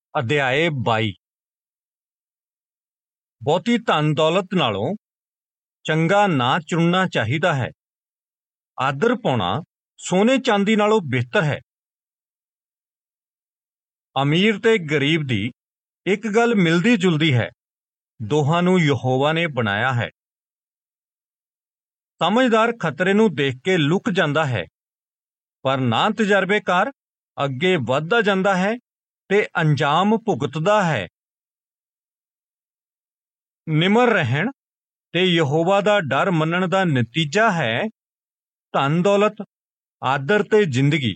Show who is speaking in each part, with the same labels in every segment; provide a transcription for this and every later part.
Speaker 1: ਅਧਿਆਏ 22। ਬਹੁਤੀ ਧਨ ਦੌਲਤ ਨਾਲੋਂ ਚੰਗਾ ਨਾਂ ਚੁਣਨਾ ਚਾਹੀਦਾ ਹੈ। ਆਦਰ ਪਾਉਣਾ ਸੋਨੇ ਚਾਂਦੀ ਨਾਲੋਂ ਬਿਹਤਰ ਹੈ। ਅਮੀਰ ਤੇ ਗਰੀਬ ਦੀ ਇੱਕ ਗੱਲ ਮਿਲਦੀ ਜੁਲਦੀ ਹੈ, ਦੋਹਾਂ ਨੂੰ ਯਹੋਵਾ ਨੇ ਬਣਾਇਆ ਹੈ। ਸਮਝਦਾਰ ਖਤਰੇ ਨੂੰ ਦੇਖ ਕੇ ਲੁਕ ਜਾਂਦਾ ਹੈ, ਪਰ ਨਾ ਤਜਰਬੇਕਾਰ ਅੱਗੇ ਵੱਧਦਾ ਜਾਂਦਾ ਹੈ ਤੇ ਅੰਜਾਮ ਭੁਗਤਦਾ ਹੈ। ਨਿਮਰ ਰਹਿਣ ਤੇ ਯਹੋਵਾ ਦਾ ਡਰ ਮੰਨਣ ਦਾ ਨਤੀਜਾ ਹੈ ਧਨ ਦੌਲਤ, ਆਦਰ ਤੇ ਜ਼ਿੰਦਗੀ।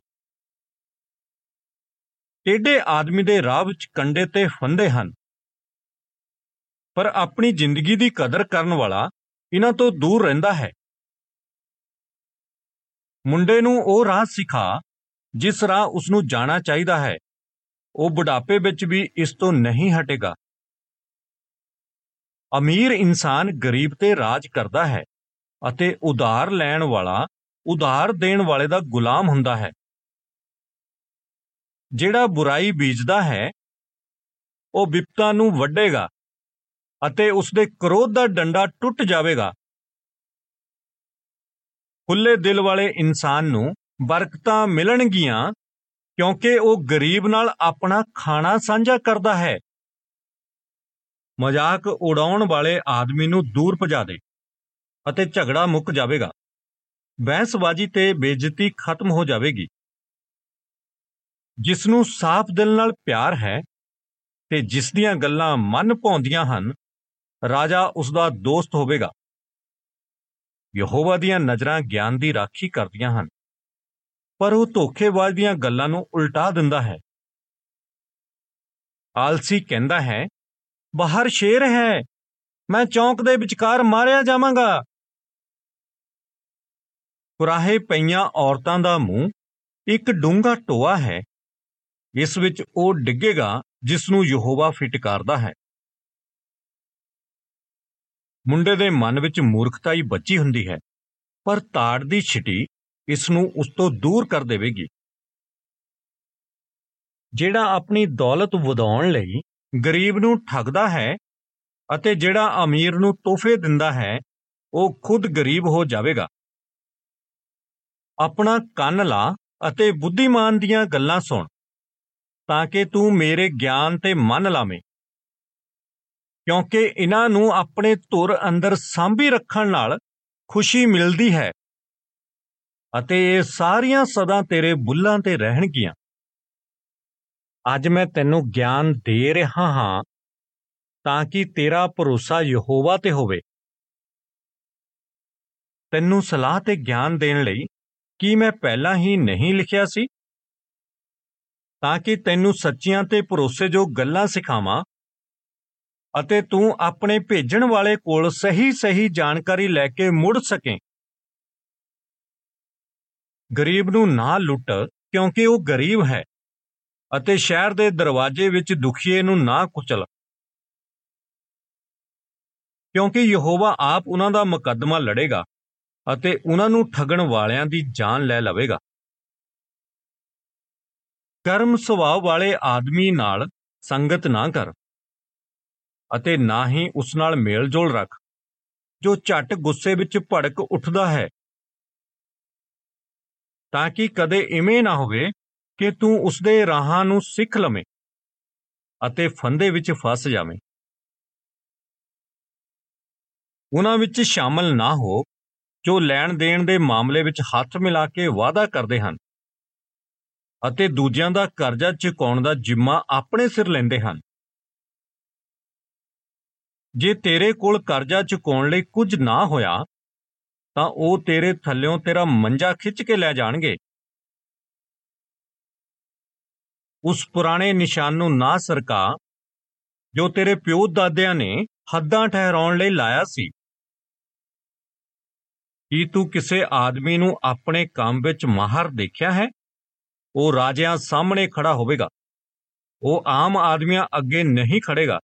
Speaker 1: ਟੇਢੇ ਆਦਮੀ ਦੇ ਰਾਹ ਵਿੱਚ ਕੰਡੇ ਤੇ ਫੰਦੇ ਹਨ, ਪਰ ਆਪਣੀ ਜ਼ਿੰਦਗੀ ਦੀ ਕਦਰ ਕਰਨ ਵਾਲਾ ਇਹਨਾਂ ਤੋਂ ਦੂਰ ਰਹਿੰਦਾ ਹੈ। ਮੁੰਡੇ ਨੂੰ ਉਹ ਰਾਹ ਸਿਖਾ ਜਿਸ ਰਾਹ ਉਸਨੂੰ ਜਾਣਾ ਚਾਹੀਦਾ ਹੈ, ਉਹ ਬੁਢਾਪੇ ਵਿੱਚ ਵੀ ਇਸ ਤੋਂ ਨਹੀਂ ਹਟੇਗਾ। ਅਮੀਰ ਇਨਸਾਨ ਗਰੀਬ ਤੇ ਰਾਜ ਕਰਦਾ ਹੈ ਅਤੇ ਉਧਾਰ ਲੈਣ ਵਾਲਾ ਉਧਾਰ ਦੇਣ ਵਾਲੇ ਦਾ ਗੁਲਾਮ ਹੁੰਦਾ ਹੈ। ਜਿਹੜਾ ਬੁਰਾਈ ਬੀਜਦਾ ਹੈ ਉਹ ਵਿਪਤਾ ਨੂੰ ਵੱਢੇਗਾ ਅਤੇ ਉਸਦੇ ਕ੍ਰੋਧ ਦਾ ਡੰਡਾ ਟੁੱਟ ਜਾਵੇਗਾ। ਖੁੱਲੇ ਦਿਲ ਵਾਲੇ ਇਨਸਾਨ ਨੂੰ ਬਰਕਤਾਂ ਮਿਲਣਗੀਆਂ, ਕਿਉਂਕਿ ਉਹ ਗਰੀਬ ਨਾਲ ਆਪਣਾ ਖਾਣਾ ਸਾਂਝਾ ਕਰਦਾ ਹੈ। ਮਜ਼ਾਕ ਉਡਾਉਣ ਵਾਲੇ ਆਦਮੀ ਨੂੰ ਦੂਰ ਭਜਾ ਦੇ ਅਤੇ ਝਗੜਾ ਮੁੱਕ ਜਾਵੇਗਾ। ਬਹਿਸਬਾਜ਼ੀ ਤੇ ਬੇਇੱਜ਼ਤੀ ਖਤਮ ਹੋ ਜਾਵੇਗੀ। ਜਿਸ ਨੂੰ ਸਾਫ਼ ਦਿਲ ਨਾਲ ਪਿਆਰ ਹੈ ਤੇ ਜਿਸ ਦੀਆਂ ਗੱਲਾਂ ਮਨ ਭਾਉਂਦੀਆਂ ਹਨ, ਰਾਜਾ ਉਸਦਾ ਦੋਸਤ ਹੋਵੇਗਾ। ਯਹੋਵਾ ਦੀਆਂ ਨਜ਼ਰਾਂ ਗਿਆਨ ਦੀ ਰਾਖੀ ਕਰਦੀਆਂ ਹਨ, ਪਰ ਉਹ ਧੋਖੇਬਾਜ਼ ਦੀਆਂ ਗੱਲਾਂ ਨੂੰ ਉਲਟਾ ਦਿੰਦਾ ਹੈ। ਆਲਸੀ ਕਹਿੰਦਾ ਹੈ, ਬਾਹਰ ਸ਼ੇਰ ਹੈ, ਮੈਂ ਚੌਂਕ ਦੇ ਵਿਚਕਾਰ ਮਾਰਿਆ ਜਾਵਾਂਗਾ। ਕੁਰਾਹੇ ਪਈਆਂ ਔਰਤਾਂ ਦਾ ਮੂੰਹ ਇੱਕ ਡੂੰਘਾ ਟੋਆ ਹੈ, ਇਸ ਵਿੱਚ ਉਹ ਡਿੱਗੇਗਾ ਜਿਸ ਨੂੰ ਯਹੋਵਾ ਫਿਟਕਾਰਦਾ ਹੈ। ਮੁੰਡੇ ਦੇ ਮਨ ਵਿੱਚ ਮੂਰਖਤਾ ਹੀ ਬਚੀ ਹੁੰਦੀ ਹੈ, ਪਰ ਤਾੜ ਦੀ ਛਿਟੀ ਇਸ ਨੂੰ ਉਸ ਤੋਂ ਦੂਰ ਕਰ ਦੇਵੇਗੀ। ਜਿਹੜਾ ਆਪਣੀ ਦੌਲਤ ਵਧਾਉਣ ਲਈ ਗਰੀਬ ਨੂੰ ਠੱਗਦਾ ਹੈ ਅਤੇ ਜਿਹੜਾ ਅਮੀਰ ਨੂੰ ਤੋਹਫੇ ਦਿੰਦਾ ਹੈ, ਉਹ ਖੁਦ ਗਰੀਬ ਹੋ ਜਾਵੇਗਾ। ਆਪਣਾ ਕੰਨ ਲਾ ਅਤੇ ਬੁੱਧੀਮਾਨ ਦੀਆਂ ਗੱਲਾਂ ਸੁਣ, ਤਾਂ ਕਿ ਤੂੰ ਮੇਰੇ ਗਿਆਨ ਤੇ ਮਨ ਲਾਵੇਂ, ਕਿਉਂਕਿ ਇਹਨਾਂ ਨੂੰ ਆਪਣੇ ਧੁਰ ਅੰਦਰ ਸਾਂਭੀ ਰੱਖਣ ਨਾਲ ਖੁਸ਼ੀ ਮਿਲਦੀ ਹੈ ਅਤੇ ਇਹ ਸਾਰੀਆਂ ਸਦਾ ਤੇਰੇ ਬੁੱਲ੍ਹਾਂ ਤੇ ਰਹਿਣਗੀਆਂ। ਅੱਜ ਮੈਂ ਤੈਨੂੰ ਗਿਆਨ ਦੇ ਰਿਹਾ ਹਾਂ ਤਾਂ ਕਿ ਤੇਰਾ ਭਰੋਸਾ ਯਹੋਵਾ ਤੇ ਹੋਵੇ। ਤੈਨੂੰ ਸਲਾਹ ਤੇ ਗਿਆਨ ਦੇਣ ਲਈ ਕੀ ਮੈਂ ਪਹਿਲਾਂ ਹੀ ਨਹੀਂ ਲਿਖਿਆ ਸੀ, ਤਾਂ ਕਿ ਤੈਨੂੰ ਸੱਚੀਆਂ ਤੇ ਭਰੋਸੇਯੋਗ ਗੱਲਾਂ ਸਿਖਾਵਾਂ ਅਤੇ ਤੂੰ ਆਪਣੇ ਭੇਜਣ ਵਾਲੇ ਕੋਲ ਸਹੀ ਜਾਣਕਾਰੀ ਲੈ ਕੇ ਮੁੜ ਸਕੇ। ਗਰੀਬ ਨੂੰ ਨਾ ਲੁੱਟ, ਕਿਉਂਕਿ ਉਹ ਗਰੀਬ ਹੈ, ਅਤੇ ਸ਼ਹਿਰ ਦੇ ਦਰਵਾਜ਼ੇ ਵਿੱਚ ਦੁਖੀਏ ਨੂੰ ਨਾ ਕੁਚਲ, ਕਿਉਂਕਿ ਯਹੋਵਾ ਆਪ ਉਹਨਾਂ ਦਾ ਮੁਕੱਦਮਾ ਲੜੇਗਾ ਅਤੇ ਉਹਨਾਂ ਨੂੰ ਠੱਗਣ ਵਾਲਿਆਂ ਦੀ ਜਾਨ ਲੈ ਲਵੇਗਾ। ਗਰਮ ਸੁਭਾਅ ਵਾਲੇ ਆਦਮੀ ਨਾਲ ਸੰਗਤ ਨਾ ਕਰ ਅਤੇ ਨਾ ਹੀ ਉਸ ਨਾਲ ਮੇਲ ਜੋਲ ਰੱਖ, ਜੋ ਝੱਟ ਗੁੱਸੇ ਵਿੱਚ ਭੜਕ ਉੱਠਦਾ ਹੈ, ਤਾਂ ਕਿ ਕਦੇ ਇਵੇਂ ਨਾ ਹੋਵੇ ਕਿ ਤੂੰ ਉਸਦੇ ਰਾਹਾਂ ਨੂੰ ਸਿੱਖ ਲਵੇਂ ਅਤੇ ਫੰਦੇ ਵਿੱਚ ਫਸ ਜਾਵੇਂ। ਉਹਨਾਂ ਵਿੱਚ ਸ਼ਾਮਲ ਨਾ ਹੋ ਜੋ ਲੈਣ ਦੇਣ ਦੇ ਮਾਮਲੇ ਵਿੱਚ ਹੱਥ ਮਿਲਾ ਕੇ ਵਾਅਦਾ ਕਰਦੇ ਹਨ ਅਤੇ ਦੂਜਿਆਂ ਦਾ ਕਰਜ਼ਾ ਚੁਕਾਉਣ ਦਾ ਜ਼ਿੰਮਾ ਆਪਣੇ ਸਿਰ ਲੈਂਦੇ ਹਨ। ਜੇ ਤੇਰੇ ਕੋਲ ਕਰਜ਼ਾ ਚੁਕਾਉਣ ਲਈ ਕੁਝ ਨਾ ਹੋਇਆ ਤਾਂ ਉਹ ਤੇਰੇ ਥੱਲਿਓਂ ਤੇਰਾ ਮੰਜਾ ਖਿੱਚ ਕੇ ਲੈ ਜਾਣਗੇ। ਉਸ ਪੁਰਾਣੇ ਨਿਸ਼ਾਨ ਨੂੰ ਨਾ ਸਰਕਾ ਜੋ ਤੇਰੇ ਪਿਓ ਦਾਦਿਆਂ ਨੇ ਹੱਦਾਂ ਠਹਿਰਾਉਣ ਲਈ ਲਾਇਆ ਸੀ। ਕੀ ਤੂੰ ਕਿਸੇ ਆਦਮੀ ਨੂੰ ਆਪਣੇ ਕੰਮ ਵਿੱਚ ਮਾਹਰ ਦੇਖਿਆ ਹੈ? ਉਹ ਰਾਜਿਆਂ ਸਾਹਮਣੇ ਖੜਾ ਹੋਵੇਗਾ, ਉਹ ਆਮ ਆਦਮੀਆਂ ਅੱਗੇ ਨਹੀਂ ਖੜੇਗਾ।